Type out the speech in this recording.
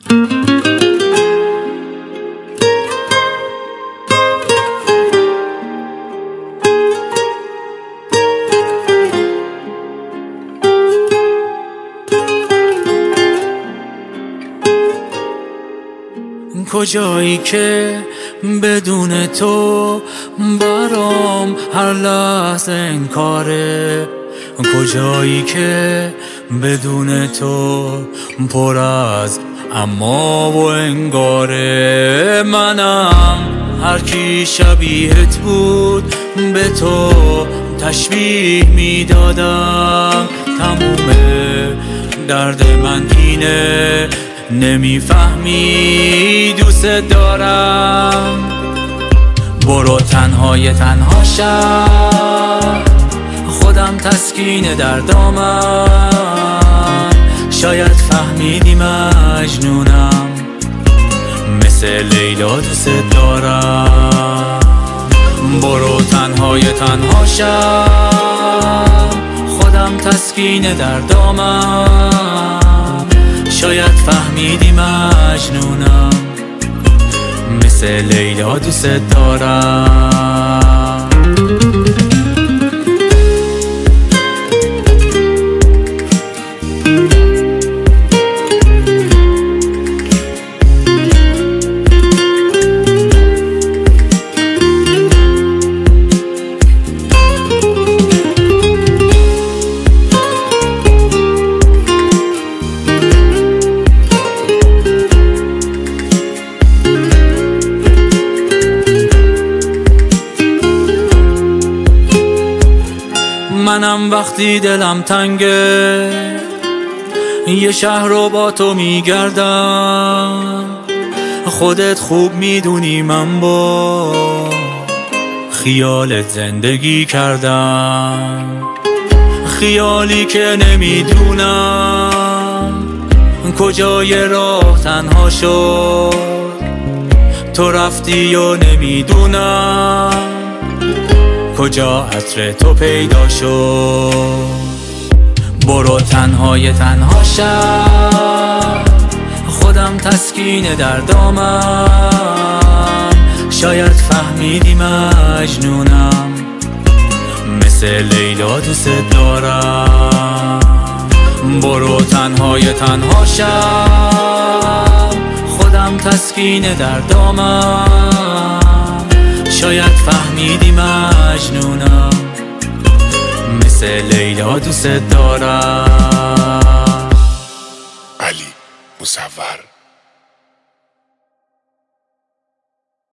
کجایی که بدون تو برام هر لحظه انکاره، کجایی که بدون تو پر از اما و انگاره. منم هر کی شبیهت بود به تو تشبیه میدادم، تموم درد من اینه نمیفهمی دوست دارم. برو تنهای تنها شب، خودم تسکین دردامم، شاید فهمیدی مجنونم، مثل لیلا دوست دارم. برو تنهای تنها شب، خودم تسکین دردامم، شاید فهمیدی مجنونم، مثل لیلا دوست دارم. منم وقتی دلم تنگه یه شهر رو با تو میگردم، خودت خوب میدونی من با خیالت زندگی کردم، خیالی که نمیدونم کجای راه تنها شد، تو رفتی و نمیدونم کجا عطر تو پیدا شد. برو تنهای تنها شب، خودم تسکین دردامم، شاید فهمیدی مجنونم، مثل لیلا دوست دارم. برو تنهای تنها شب، خودم تسکین دردامم، شاید فهمیدی مجنونم، مثل لیلا دوست دارم. علی مصور.